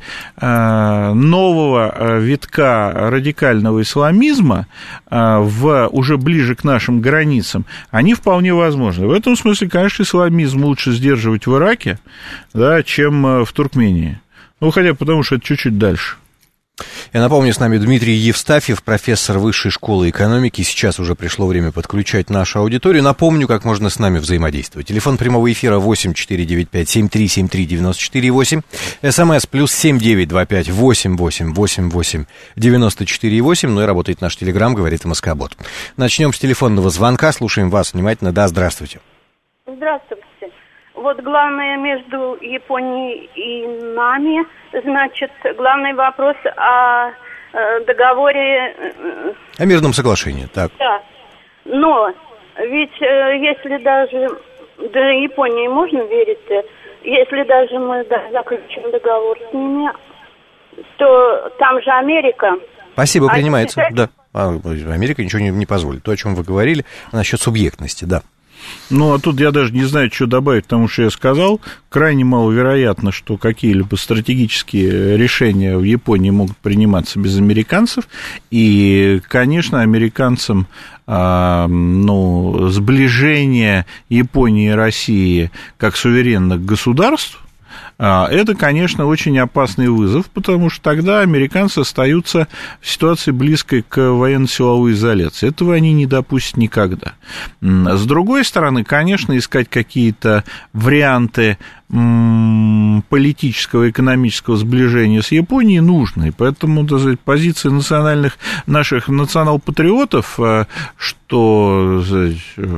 нового витка радикального исламизма в, уже ближе к нашим границам, они вполне возможны. В этом смысле, конечно, исламизм лучше сдерживать в Ираке, да, чем в Туркмении. Ну, хотя потому что это чуть-чуть дальше. Я напомню, с нами Дмитрий Евстафьев, профессор Высшей школы экономики. Сейчас уже пришло время подключать нашу аудиторию. Напомню, как можно с нами взаимодействовать. Телефон прямого эфира восемь четыре девять пять семь три семь три девять четыре восемь. СМС плюс семь девять два пять восемь восемь восемь восемь девяносто четыре восемь. Ну и работает наш телеграм, говорит МСК-бот. Начнем с телефонного звонка. Слушаем вас внимательно. Да, здравствуйте. Здравствуйте. Вот главное между Японией и нами, значит, главный вопрос о э, договоре... Э, о мирном соглашении, так. Да. Но ведь э, если даже, даже Японии можно верить, если даже мы да, заключим договор с ними, то там же Америка. Спасибо, принимается, а да. А, Америка ничего не, не позволит. То, о чем вы говорили, насчет субъектности, да. Ну, а тут я даже не знаю, что добавить, потому что я сказал, крайне маловероятно, что какие-либо стратегические решения в Японии могут приниматься без американцев, и, конечно, американцам, а, ну, сближение Японии и России как суверенных государств, это, конечно, очень опасный вызов, потому что тогда американцы остаются в ситуации близкой к военно-силовой изоляции. Этого они не допустят никогда. С другой стороны, конечно, искать какие-то варианты политического и экономического сближения с Японией нужно. И поэтому, так сказать, позиции национальных, наших национал-патриотов, что, сказать,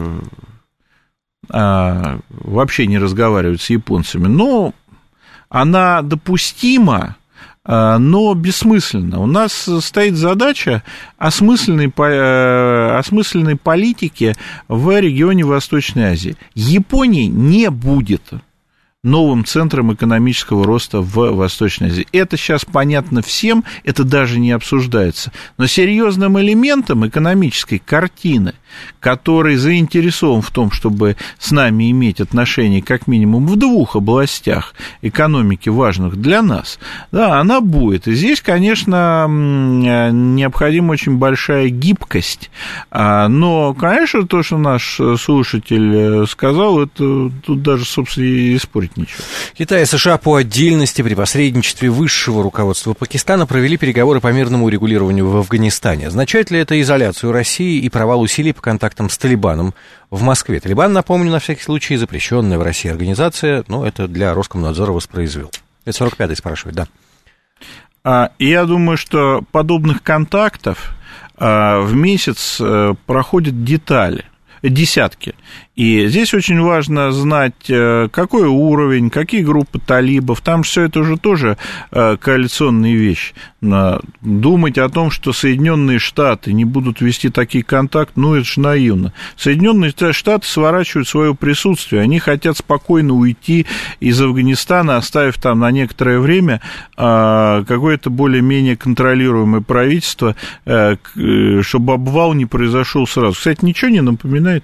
вообще не разговаривать с японцами, но она допустима, но бессмысленна. У нас стоит задача осмысленной, осмысленной политики в регионе Восточной Азии. Япония не будет новым центром экономического роста в Восточной Азии. Это сейчас понятно всем, это даже не обсуждается. Но серьезным элементом экономической картины, который заинтересован в том, чтобы с нами иметь отношения как минимум в двух областях экономики, важных для нас, да, она будет. И здесь, конечно, необходима очень большая гибкость. Но, конечно, то, что наш слушатель сказал, это тут даже, собственно, и спорить ничего. Китай и США по отдельности при посредничестве высшего руководства Пакистана провели переговоры по мирному урегулированию в Афганистане. Означает ли это изоляцию России и провал усилий по контактам с Талибаном в Москве? Талибан, напомню, на всякий случай, запрещенная в России организация, но это для Роскомнадзора воспроизвел. Это сорок пятый спрашивает, да. Я думаю, что подобных контактов в месяц проходят детали, десятки. И здесь очень важно знать, какой уровень, какие группы талибов. Там все это уже тоже коалиционные вещи. Думать о том, что Соединенные Штаты не будут вести такие контакты, ну, это же наивно. Соединенные Штаты сворачивают свое присутствие. Они хотят спокойно уйти из Афганистана, оставив там на некоторое время какое-то более-менее контролируемое правительство, чтобы обвал не произошел сразу. Кстати, ничего не напоминает?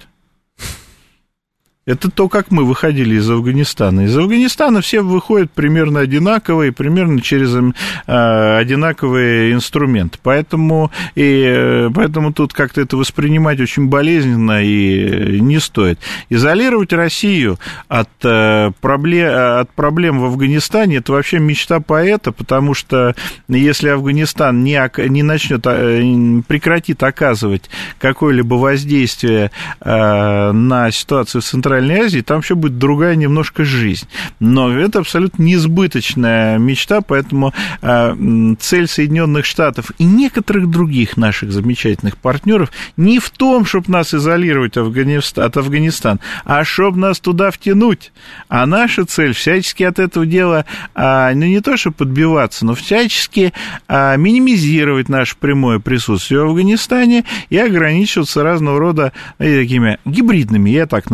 Это то, как мы выходили из Афганистана. Из Афганистана все выходят примерно одинаковые, примерно через э, одинаковые инструменты. Поэтому, и, поэтому тут как-то это воспринимать очень болезненно и не стоит. Изолировать Россию от, э, проблем, от проблем в Афганистане – это вообще мечта поэта, потому что если Афганистан не, не начнет, прекратит оказывать какое-либо воздействие э, на ситуацию в Центральной Азии, там еще будет другая немножко жизнь. Но это абсолютно несбыточная мечта, поэтому э, цель Соединенных Штатов и некоторых других наших замечательных партнеров не в том, чтобы нас изолировать от Афганистана, а чтобы нас туда втянуть. А наша цель всячески от этого дела, э, ну, не то, чтобы подбиваться, но всячески э, минимизировать наше прямое присутствие в Афганистане и ограничиваться разного рода э, такими гибридными, я так назову, действиями.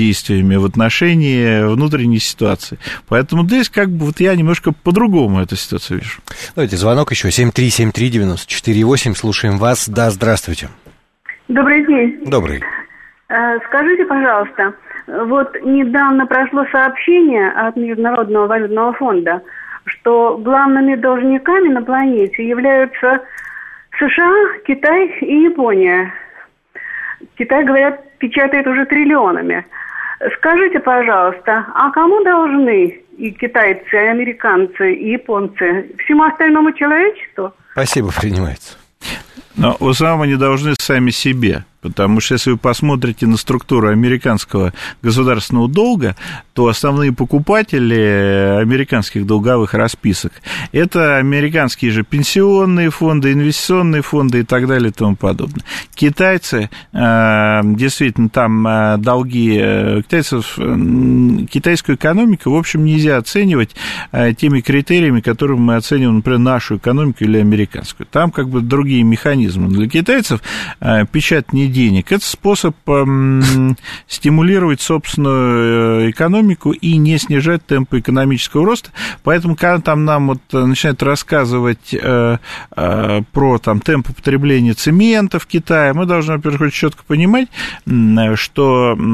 действиями в отношении внутренней ситуации. Поэтому здесь как бы вот я немножко по-другому эту ситуацию вижу. Давайте звонок еще. семь три семь три девять четыре восемь. Слушаем вас. Да, здравствуйте. Добрый день. Добрый. Скажите, пожалуйста, вот недавно прошло сообщение от Международного валютного фонда, что главными должниками на планете являются США, Китай и Япония. Китай, говорят, печатает уже триллионами. Скажите, пожалуйста, а кому должны и китайцы, и американцы, и японцы? Всему остальному человечеству? Спасибо, принимается. Но в основном они должны сами себе. Потому что если вы посмотрите на структуру американского государственного долга, то основные покупатели американских долговых расписок – это американские же пенсионные фонды, инвестиционные фонды и так далее и тому подобное. Китайцы, действительно, там долги китайцев, китайскую экономику, в общем, нельзя оценивать теми критериями, которыми мы оцениваем, например, нашу экономику или американскую. Там как бы другие механизмы. Для китайцев печать не денег. Это способ эм, стимулировать собственную экономику и не снижать темпы экономического роста. Поэтому, когда там нам вот начинают рассказывать э, э, про там, темпы потребления цемента в Китае, мы должны, во-первых, четко понимать, что э,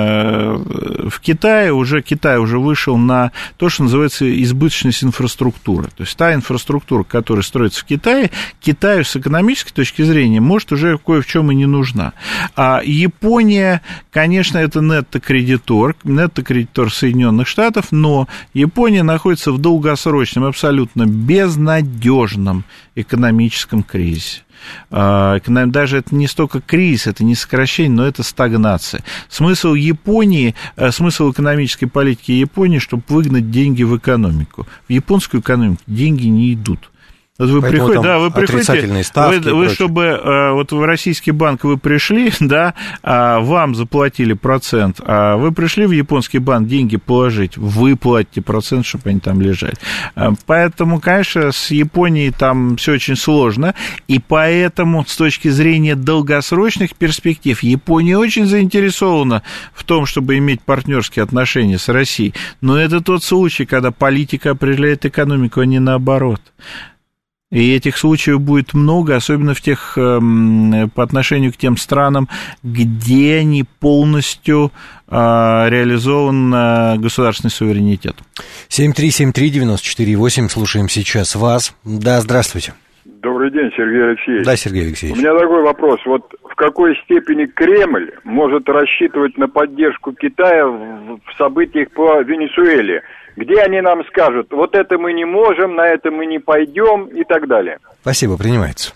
в Китае уже, Китай уже вышел на то, что называется избыточность инфраструктуры. То есть та инфраструктура, которая строится в Китае, Китаю с экономической точки зрения может уже кое в чем и не нужна. А Япония, конечно, это нетто-кредитор, нетто-кредитор Соединенных Штатов, но Япония находится в долгосрочном, абсолютно безнадежном экономическом кризисе. Даже это не столько кризис, это не сокращение, но это стагнация. Смысл Японии, смысл экономической политики Японии, чтобы выгнать деньги в экономику. В японскую экономику деньги не идут. Вот вы приходите, да, вы приходите, ставки вы, вы чтобы, вот в российский банк вы пришли, да, вам заплатили процент, а вы пришли в японский банк деньги положить, вы платите процент, чтобы они там лежали. Поэтому, конечно, с Японией там все очень сложно, и поэтому с точки зрения долгосрочных перспектив Япония очень заинтересована в том, чтобы иметь партнерские отношения с Россией, но это тот случай, когда политика определяет экономику, а не наоборот. И этих случаев будет много, особенно в тех, по отношению к тем странам, где не полностью реализован государственный суверенитет. семь три семь три девять четыре восемь, слушаем сейчас вас. Да, здравствуйте. Добрый день, Сергей Алексеевич. Да, Сергей Алексеевич. У меня такой вопрос. Вот в какой степени Кремль может рассчитывать на поддержку Китая в событиях по Венесуэле? Где они нам скажут, вот это мы не можем, на это мы не пойдем и так далее. Спасибо, принимается.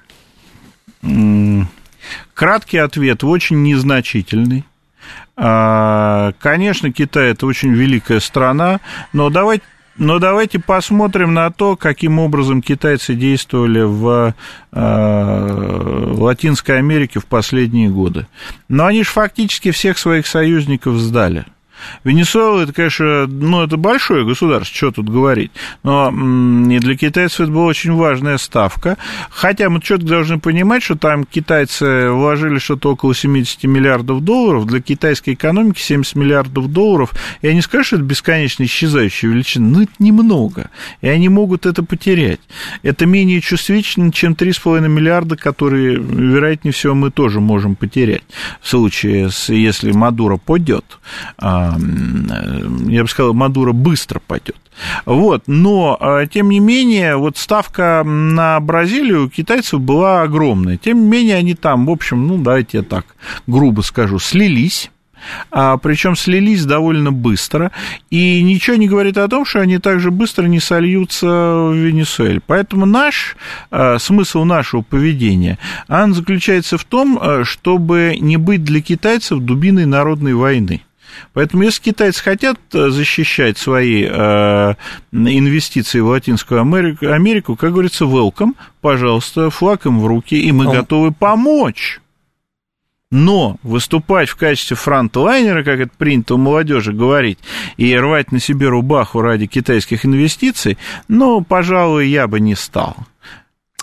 Краткий ответ, очень незначительный. Конечно, Китай – это очень великая страна, но давайте, но давайте посмотрим на то, каким образом китайцы действовали в Латинской Америке в последние годы. Но они же фактически всех своих союзников сдали. Венесуэла, это, конечно, ну, это большое государство, что тут говорить, но и для китайцев это была очень важная ставка, хотя мы четко должны понимать, что там китайцы вложили что-то около семьдесят миллиардов долларов, для китайской экономики семьдесят миллиардов долларов, я не скажу, что это бесконечно исчезающая величина, но это немного, и они могут это потерять. Это менее чувствительно, чем три с половиной миллиарда, которые, вероятнее всего, мы тоже можем потерять, в случае, если Мадуро падет. Я бы сказал, Мадуро быстро пойдет. Вот, но, тем не менее, вот ставка на Бразилию у китайцев была огромная. Тем не менее, они там, в общем, ну, давайте я так грубо скажу, слились. А, причем слились довольно быстро, и ничего не говорит о том, что они так же быстро не сольются в Венесуэле. Поэтому наш, а, смысл нашего поведения, он заключается в том, чтобы не быть для китайцев дубиной народной войны. Поэтому, если китайцы хотят защищать свои э, инвестиции в Латинскую Америку, Америку, как говорится, welcome, пожалуйста, флаг им в руки, и мы oh. готовы помочь. Но выступать в качестве фронтлайнера, как это принято у молодежи говорить, и рвать на себе рубаху ради китайских инвестиций, ну, пожалуй, я бы не стал.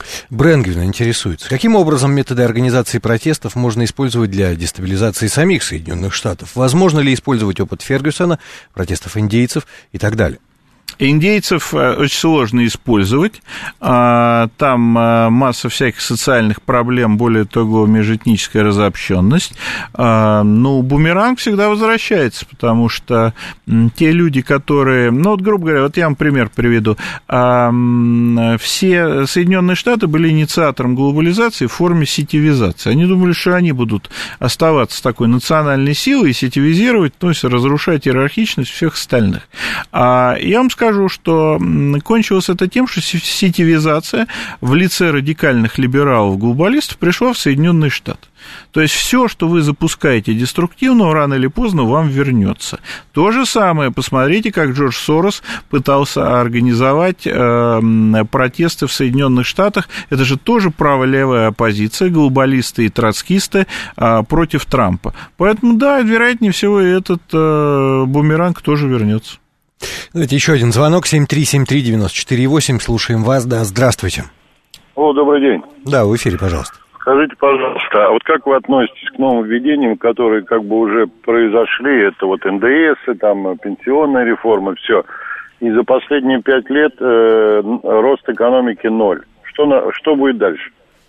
Бренгвин интересуется, каким образом методы организации протестов можно использовать для дестабилизации самих Соединенных Штатов? Возможно ли использовать опыт Фергюсона, протестов индейцев и так далее? Индейцев очень сложно использовать, там масса всяких социальных проблем, более того, межэтническая разобщенность, но бумеранг всегда возвращается, потому что те люди, которые, ну вот, грубо говоря, вот я вам пример приведу, все Соединенные Штаты были инициатором глобализации в форме сетевизации, они думали, что они будут оставаться такой национальной силой и сетевизировать, то есть разрушать иерархичность всех остальных. Я вам скажу, Скажу, что кончилось это тем, что сетевизация в лице радикальных либералов-глобалистов пришла в Соединенные Штаты. То есть все, что вы запускаете деструктивного, рано или поздно вам вернется. То же самое, посмотрите, как Джордж Сорос пытался организовать э, протесты в Соединенных Штатах. Это же тоже право-левая оппозиция, глобалисты и троцкисты э, против Трампа. Поэтому, да, вероятнее всего, этот э, бумеранг тоже вернется. Давайте еще один звонок, семь три семь три девять четыре восемь, слушаем вас, да, здравствуйте. О, добрый день. Да, в эфире, пожалуйста. Скажите, пожалуйста, а вот как вы относитесь к новым введениям, которые как бы уже произошли, это вот эн дэ эс, там пенсионная реформа, все, и за последние пять лет э, рост экономики ноль. Что, на, что будет дальше?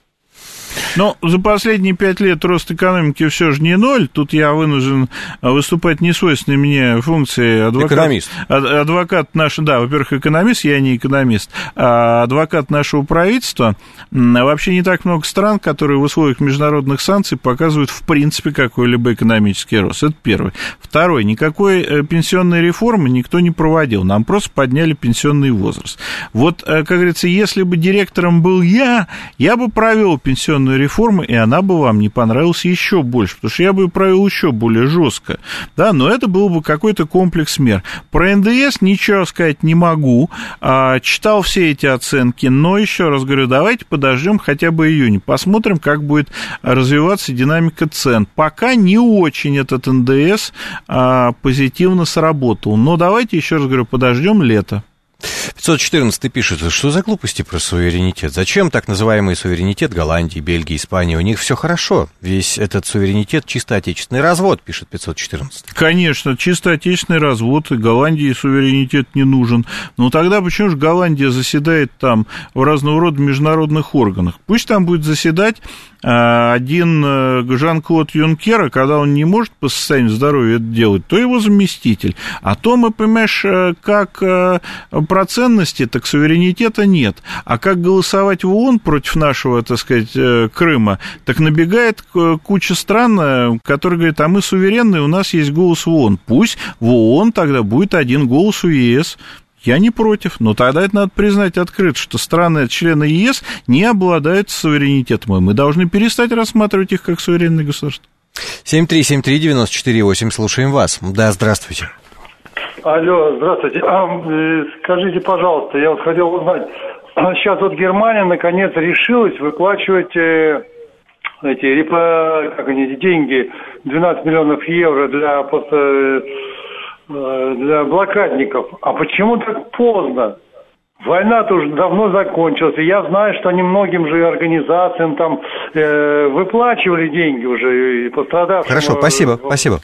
Но за последние пять лет рост экономики все же не ноль. Тут я вынужден выступать несвойственной мне функции адвоката. Экономист. Адвокат наш, да, во-первых, экономист, я не экономист, а адвокат нашего правительства. Вообще не так много стран, которые в условиях международных санкций показывают в принципе какой-либо экономический рост. Это первый. Второй. Никакой пенсионной реформы никто не проводил. Нам просто подняли пенсионный возраст. Вот, как говорится, если бы директором был я, я бы провел пенсионную реформу, и она бы вам не понравилась еще больше, потому что я бы ее провел еще более жестко, да, но это был бы какой-то комплекс мер. Про эн дэ эс ничего сказать не могу, а, читал все эти оценки, но еще раз говорю, давайте подождем хотя бы июнь, посмотрим, как будет развиваться динамика цен. Пока не очень этот эн дэ эс а, позитивно сработал, но давайте еще раз говорю, подождем лето. пятьсот четырнадцатый пишет, что за глупости про суверенитет? Зачем так называемый суверенитет Голландии, Бельгии, Испании? У них все хорошо. Весь этот суверенитет чисто отечественный развод, пишет пятьсот четырнадцать. Конечно, чисто отечественный развод, и Голландии суверенитет не нужен. Но тогда почему же Голландия заседает там в разного рода международных органах? Пусть там будет заседать один Жан-Клод Юнкер, когда он не может по состоянию здоровья это делать, то его заместитель. А то мы, понимаешь, как про ценности, так суверенитета нет. А как голосовать в ООН против нашего, так сказать, Крыма, так набегает куча стран, которые говорят, а мы суверенные, у нас есть голос в ООН. Пусть в ООН тогда будет один голос у ЕС. Я не против, но тогда это надо признать открыто, что страны, члены ЕС, не обладают суверенитетом, и мы должны перестать рассматривать их как суверенные государства. семь три семь три девять четыре восемь, слушаем вас. Да, здравствуйте. Алло, здравствуйте. А, скажите, пожалуйста, я вот хотел узнать, сейчас вот Германия наконец решилась выплачивать э, эти репо, как они, деньги, двенадцать миллионов евро для просто... для блокадников. А почему так поздно? Война-то уже давно закончилась. И я знаю, что они многим же организациям там э, выплачивали деньги уже и пострадавшим. Хорошо, спасибо, спасибо.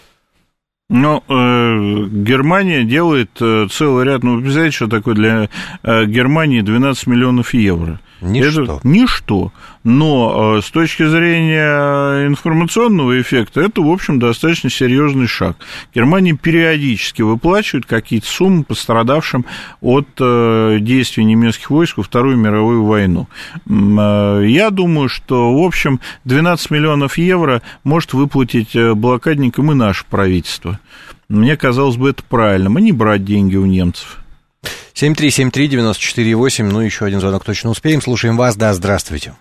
Ну, э, Германия делает э, целый ряд, ну, вы знаете, что такое для э, Германии двенадцать миллионов евро? Ничто. Это ничто. Но э, с точки зрения информационного эффекта, это, в общем, достаточно серьезный шаг. Германия периодически выплачивает какие-то суммы пострадавшим от э, действий немецких войск во Вторую мировую войну. Э, я думаю, что, в общем, двенадцать миллионов евро может выплатить блокадникам и наше правительство. Мне казалось бы, это правильным, а не брать деньги у немцев. семь три семь три девять четыре восемь, ну, еще один звонок точно успеем. Слушаем вас, да, здравствуйте.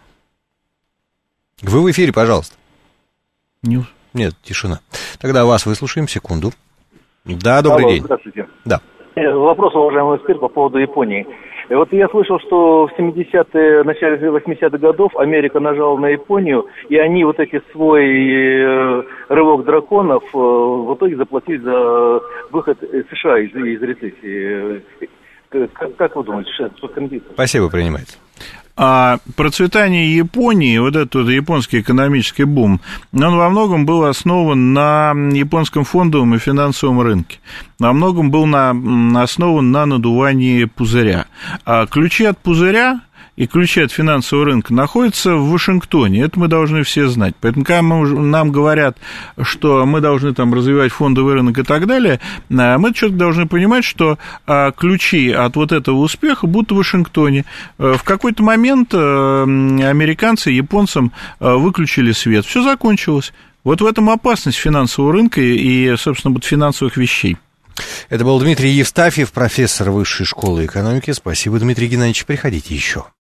Вы в эфире, пожалуйста. Нет. Нет, тишина. Тогда вас выслушаем, секунду. Да, добрый Алло, день. Здравствуйте. Да. Вопрос, уважаемый эксперт, по поводу Японии. Вот я слышал, что в семидесятые, в начале восьмидесятых годов Америка нажала на Японию, и они вот эти свой рывок драконов в итоге заплатили за выход США из, из рецессии. Как, как вы думаете, что это? Спасибо, принимается. А процветание Японии, вот этот вот японский экономический бум, он во многом был основан на японском фондовом и финансовом рынке. Во многом был на, основан на надувании пузыря. А ключи от пузыря и ключи от финансового рынка находятся в Вашингтоне. Это мы должны все знать. Поэтому, когда мы, нам говорят, что мы должны там развивать фондовый рынок и так далее, мы четко должны понимать, что ключи от вот этого успеха будут в Вашингтоне. В какой-то момент американцы японцам выключили свет. Все закончилось. Вот в этом опасность финансового рынка и, собственно, финансовых вещей. Это был Дмитрий Евстафьев, профессор Высшей школы экономики. Спасибо, Дмитрий Геннадьевич. Приходите еще.